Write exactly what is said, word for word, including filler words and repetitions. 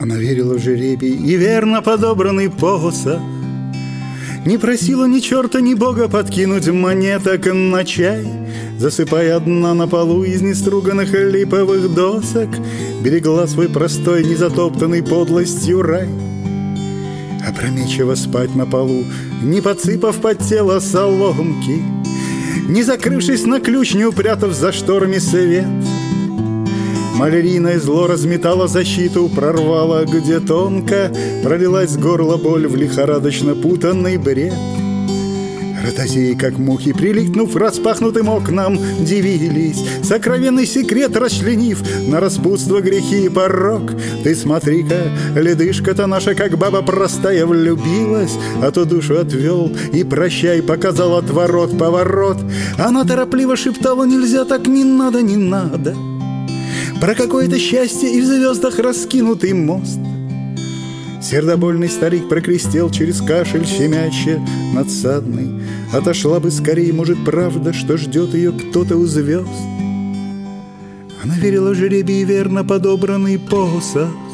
Она верила в жеребий и верно подобранный посох, не просила ни черта, ни бога подкинуть монеток на чай, засыпая одна на полу из неструганных липовых досок, берегла свой простой, незатоптанный подлостью рай. Опрометчиво спать на полу, не подсыпав под тело соломки, не закрывшись на ключ, не упрятав за шторами свет. Малярийное зло разметало защиту, прорвало где тонко, пролилась с горла боль в лихорадочно путанный бред. Ротозеи, как мухи, прилипнув распахнутым окнам, дивились, сокровенный секрет расчленив на распутство, грехи и порок. Ты смотри-ка, ледышка-то наша, как баба простая, влюбилась, а то душу отвел и прощай, показал отворот-поворот. Она торопливо шептала: нельзя так, не надо, не надо, про какое-то счастье и в звездах раскинутый мост. Сердобольный старик прокрестел через кашель щемяще надсадный. Отошла бы скорее, может, правда, что ждет ее кто-то у звезд. Она верила в жеребий верно подобранный посох,